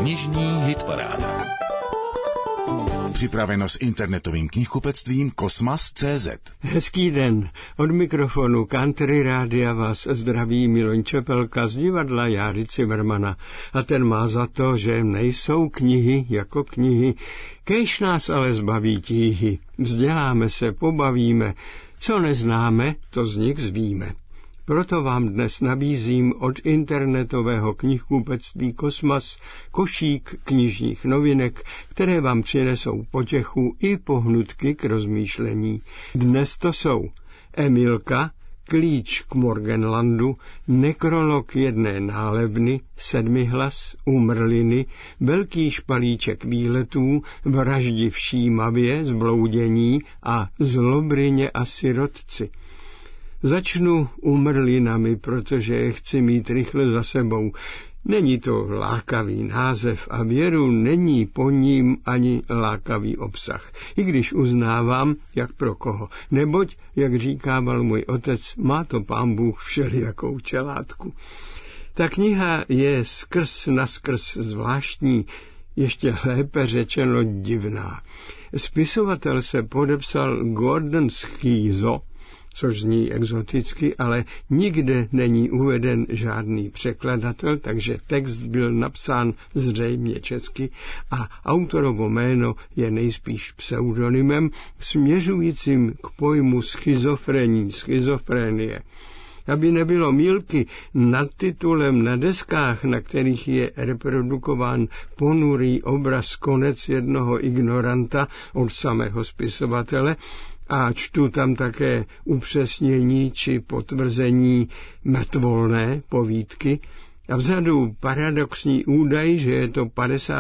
Knižní hitparáda. Připraveno s internetovým knihkupectvím Kosmas.cz. Hezký den. Od mikrofonu Country Rádia vás zdraví Miloň Čepelka z divadla Járy Cimrmana. A ten má za to, že nejsou knihy jako knihy, kéž nás ale zbaví tíhy. Vzděláme se, pobavíme, co neznáme, to z nich zvíme. Proto vám dnes nabízím od internetového knihkupectví Kosmas košík knižních novinek, které vám přinesou potěchu i pohnutky k rozmýšlení. Dnes to jsou Emilka, Klíč k Morgenlandu, Nekrolog jedné nálebny, Sedmihlas, Umrliny, Velký špalíček výletů, Vraždi v Šímavě, Zbloudění a Zlobrině a sirotci. Začnu Umrlinami, protože je chci mít rychle za sebou. Není to lákavý název a věru není po ním ani lákavý obsah. I když uznávám, jak pro koho. Neboť, jak říkával můj otec, má to Pán Bůh všelijakou čelátku. Ta kniha je skrz naskrz zvláštní, ještě lépe řečeno divná. Spisovatel se podepsal Gordon Schizzo, což zní exoticky, ale nikde není uveden žádný překladatel, takže text byl napsán zřejmě česky a autorovo jméno je nejspíš pseudonymem směřujícím k pojmu schizofrenie. Aby nebylo mýlky, nad titulem na deskách, na kterých je reprodukován ponurý obraz konec jednoho ignoranta od samého spisovatele, a čtu tam také upřesnění či potvrzení mrtvolné povídky a vzadu paradoxní údaj, že je to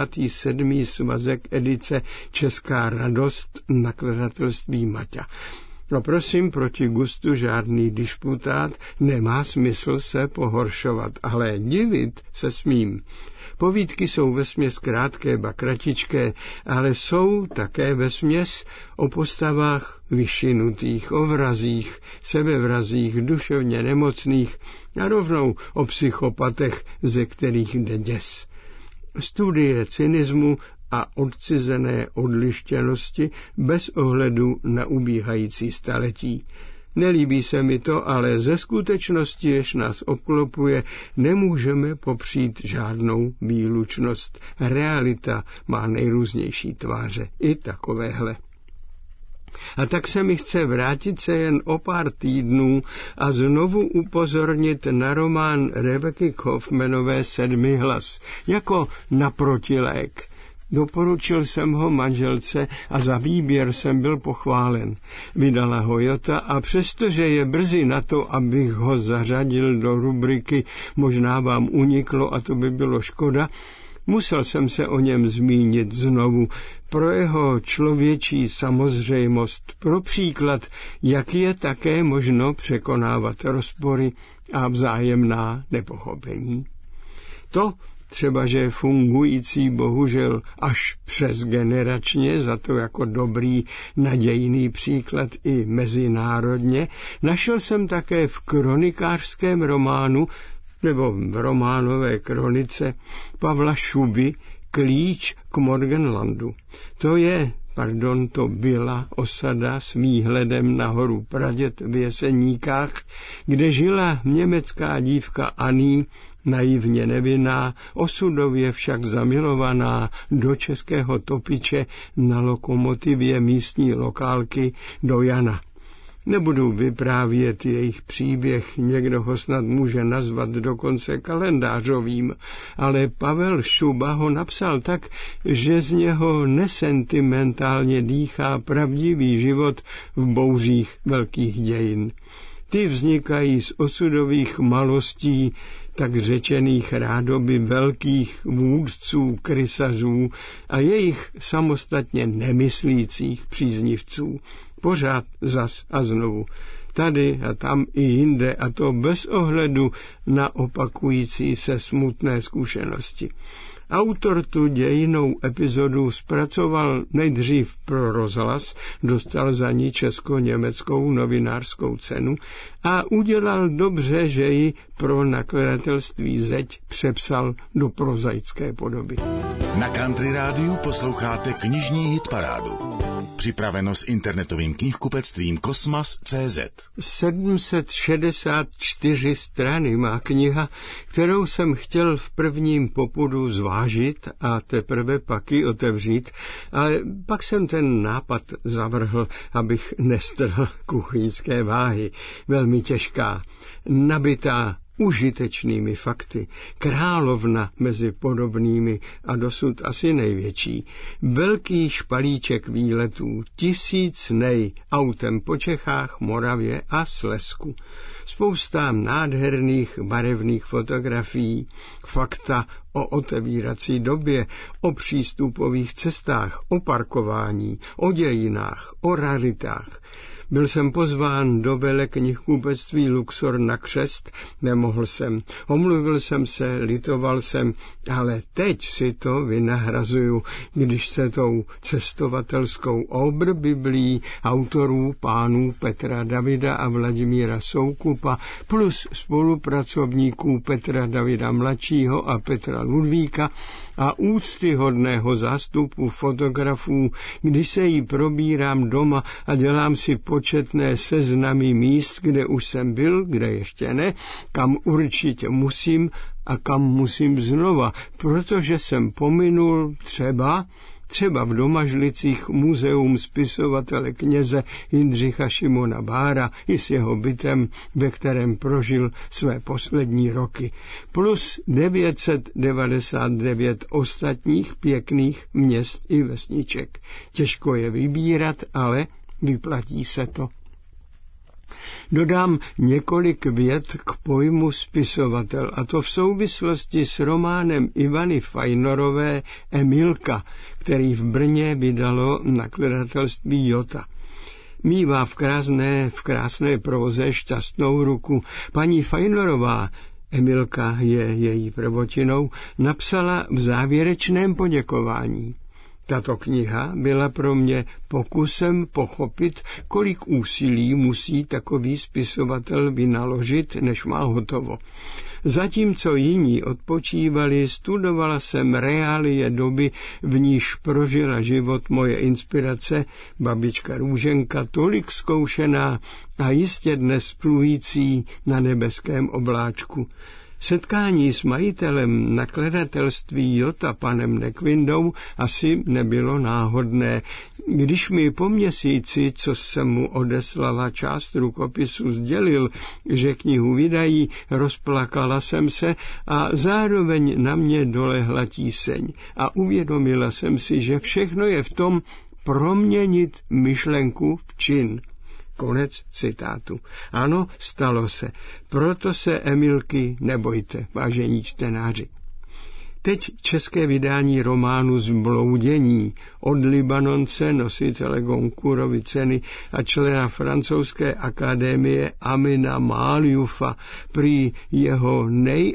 57. svazek edice Česká radost nakladatelství Maťa. No prosím, proti gustu žádný disputát, nemá smysl se pohoršovat, ale divit se smím. Povídky jsou vesměs krátké, ba kratičké, ale jsou také vesměs o postavách vyšinutých, o vrazích, sebevrazích, duševně nemocných a rovnou o psychopatech, ze kterých jde děs. Studie cynismu a odcizené odlištěnosti bez ohledu na ubíhající staletí. Nelíbí se mi to, ale ze skutečnosti, jež nás obklopuje, nemůžeme popřít žádnou výlučnost. Realita má nejrůznější tváře, i takovéhle. A tak se mi chce vrátit se jen o pár týdnů a znovu upozornit na román Rebeky Kaufmanové Sedmihlas jako na protilék. Doporučil jsem ho manželce a za výběr jsem byl pochválen. Vydala ho Jota a přestože je brzy na to, abych ho zařadil do rubriky Možná vám uniklo a to by bylo škoda, musel jsem se o něm zmínit znovu pro jeho člověčí samozřejmost, pro příklad, jak je také možno překonávat rozpory a vzájemná nepochopení. To třeba, že je fungující bohužel až přes generačně, za to jako dobrý nadějný příklad i mezinárodně, našel jsem také v kronikářském románu nebo v románové kronice Pavla Šuby Klíč k Morgenlandu. To byla osada s výhledem na horu Praděd v Jeseníkách, kde žila německá dívka Annie, naivně nevinná, osudově však zamilovaná do českého topiče na lokomotivě místní lokálky do Jana. Nebudu vyprávět jejich příběh, někdo ho snad může nazvat dokonce kalendářovým, ale Pavel Šuba ho napsal tak, že z něho nesentimentálně dýchá pravdivý život v bouřích velkých dějin. Ty vznikají z osudových malostí, tak řečených rádoby velkých vůdců, krysařů a jejich samostatně nemyslících příznivců. Pořád zas a znovu. tady a tam i jinde, a to bez ohledu na opakující se smutné zkušenosti. Autor tu dějinnou epizodu zpracoval nejdřív pro rozhlas, dostal za ní česko-německou novinářskou cenu a udělal dobře, že ji pro nakladatelství Zeď přepsal do prozaické podoby. Na Country Rádiu posloucháte knižní hitparádu. Připraveno s internetovým knihkupectvím Kosmas.cz. 764 strany má kniha, kterou jsem chtěl v prvním popudu zvážit a teprve pak ji otevřít, ale pak jsem ten nápad zavrhl, abych nestrhl kuchyňské váhy. Velmi těžká, nabitá užitečnými fakty, královna mezi podobnými a dosud asi největší, velký špalíček výletů, 1000 nej autem po Čechách, Moravě a Slezsku. Spousta nádherných barevných fotografií, fakta o otevírací době, o přístupových cestách, o parkování, o dějinách, o raritách. Byl jsem pozván do veleknihkupectví Luxor na křest, nemohl jsem, omluvil jsem se, litoval jsem, ale teď si to vynahrazuju, když se tou cestovatelskou obr-biblí autorů pánů Petra Davida a Vladimíra Soukupa plus spolupracovníků Petra Davida mladšího a Petra Ludvíka a úctyhodného zástupu fotografů, když se jí probírám doma a dělám si početné seznamy míst, kde už jsem byl, kde ještě ne, kam určitě musím a kam musím znova, protože jsem pominul třeba v Domažlicích muzeum spisovatele kněze Jindřicha Šimona Bára i s jeho bytem, ve kterém prožil své poslední roky, plus 999 ostatních pěkných měst i vesniček. Těžko je vybírat, ale vyplatí se to. Dodám několik vět k pojmu spisovatel, a to v souvislosti s románem Ivany Fajnorové Emilka, který v Brně vydalo nakladatelství Jota. Mívá v krásné próze šťastnou ruku. Paní Fajnorová, Emilka je její prvotinou, napsala v závěrečném poděkování: tato kniha byla pro mě pokusem pochopit, kolik úsilí musí takový spisovatel vynaložit, než má hotovo. Zatímco jiní odpočívali, studovala jsem reálie doby, v níž prožila život moje inspirace, babička Růženka, tolik zkoušená a jistě dnes plující na nebeském obláčku. Setkání s majitelem nakladatelství Jota, panem Nekvindou, asi nebylo náhodné. Když mi po měsíci, co jsem mu odeslala část rukopisu, sdělil, že knihu vydají, rozplakala jsem se a zároveň na mě dolehla tíseň. A uvědomila jsem si, že všechno je v tom proměnit myšlenku v čin. Konec citátu. Ano, stalo se. Proto se Emilky nebojte, vážení čtenáři. Teď české vydání románu Zbloudění od Libanonce, nositele Goncourtovy ceny a člena francouzské akademie Amina Malioufa, prý jeho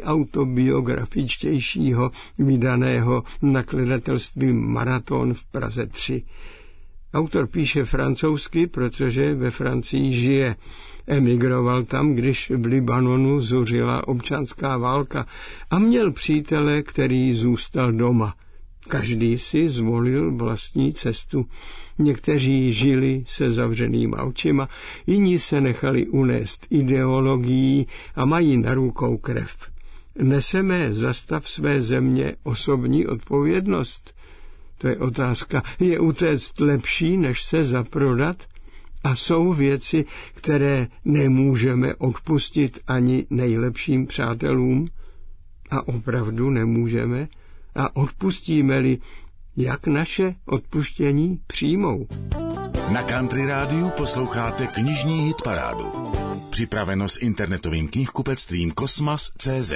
nejautobiografičtějšího vydaného nakladatelstvím Maraton v Praze 3. Autor píše francouzsky, protože ve Francii žije. Emigroval tam, když v Libanonu zuřila občanská válka a měl přítele, který zůstal doma. Každý si zvolil vlastní cestu. Někteří žili se zavřenýma očima, jiní se nechali unést ideologií a mají na rukou krev. Neseme za stav své země osobní odpovědnost? To je otázka. Je utéct lepší, než se zaprodat? A jsou věci, které nemůžeme odpustit ani nejlepším přátelům? A opravdu nemůžeme? A odpustíme-li, jak naše odpuštění přijmou? Na Country Rádiu posloucháte knižní hitparádu. Připraveno s internetovým knihkupectvím Kosmas.cz.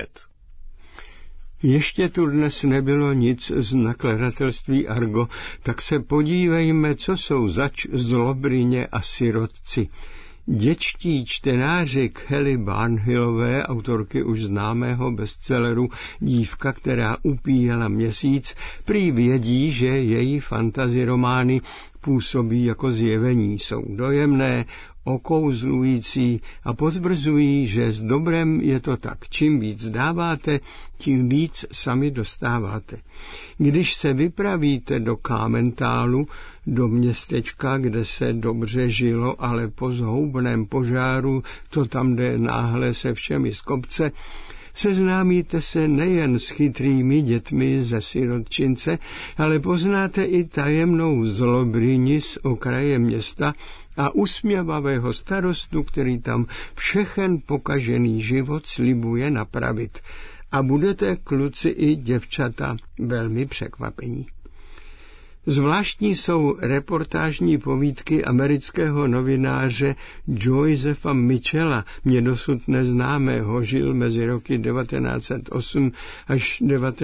Ještě tu dnes nebylo nic z nakladatelství Argo, tak se podívejme, co jsou zač zlobrině a sirotci. Dětští čtenáři Kelly Barnhillové, autorky už známého bestselleru Dívka, která upíjela měsíc, prý vědí, že její fantasy romány působí jako zjevení, jsou dojemné, okouzlující a potvrzují, že s dobrem je to tak. Čím víc dáváte, tím víc sami dostáváte. Když se vypravíte do Kámentálu, do městečka, kde se dobře žilo, ale po zhoubném požáru to tam jde náhle se všemi z kopce, seznámíte se nejen s chytrými dětmi ze sirotčince, ale poznáte i tajemnou zlobryni z okraje města a usměvavého starostu, který tam všechen pokažený život slibuje napravit. A budete, kluci i děvčata, velmi překvapení. Zvláštní jsou reportážní povídky amerického novináře Josepha Mitchella, mě dosud neznámého, žil mezi roky 1908 až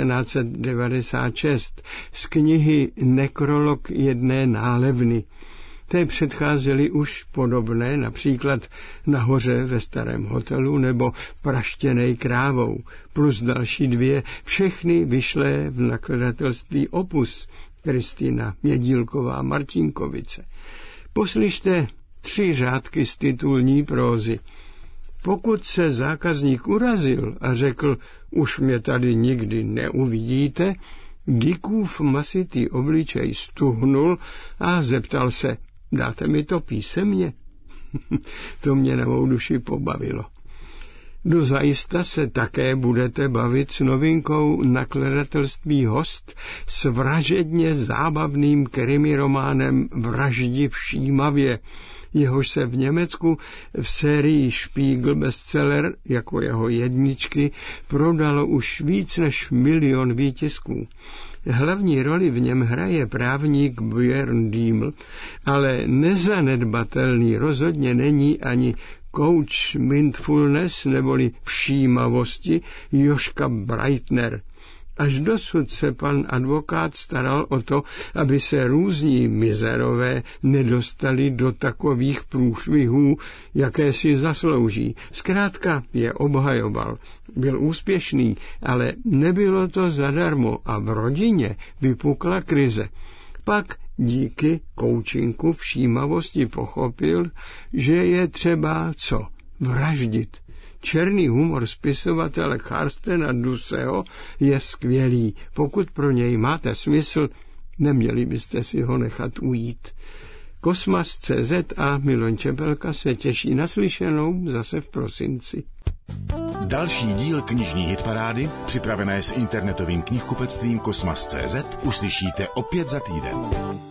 1996, z knihy Nekrolog jedné nálevny. Té předcházely už podobné, například Nahoře ve starém hotelu nebo Praštěnej krávou, plus další dvě, všechny vyšlé v nakladatelství Opus, Kristýna Mědílková Martinkovice. Poslyšte 3 řádky z titulní prózy. Pokud se zákazník urazil a řekl, už mě tady nikdy neuvidíte, Dickův masitý obličej stuhnul a zeptal se, dáte mi to písemně? To mě na mou duši pobavilo. Dozajista se také budete bavit s novinkou nakladatelství Host s vražedně zábavným krimirománem Vraždi v Šímavě, jehož se v Německu v sérii Spiegel bestseller jako jeho jedničky prodalo už víc než 1 000 000 výtisků. Hlavní roli v něm hraje právník Björn Dieml, ale nezanedbatelný rozhodně není ani coach mindfulness neboli všímavosti Joška Breitner. Až dosud se pan advokát staral o to, aby se různí mizerové nedostali do takových průšvihů, jaké si zaslouží. Zkrátka je obhajoval. Byl úspěšný, ale nebylo to zadarmo a v rodině vypukla krize. Pak díky koučinku všímavosti pochopil, že je třeba co? Vraždit. Černý humor spisovatele Karstena Duseho je skvělý. Pokud pro něj máte smysl, neměli byste si ho nechat ujít. Kosmas.cz a Milan Čepelka se těší na slyšenou zase v prosinci. Další díl knižní hitparády, připravené s internetovým knihkupectvím Kosmas.cz, uslyšíte opět za týden.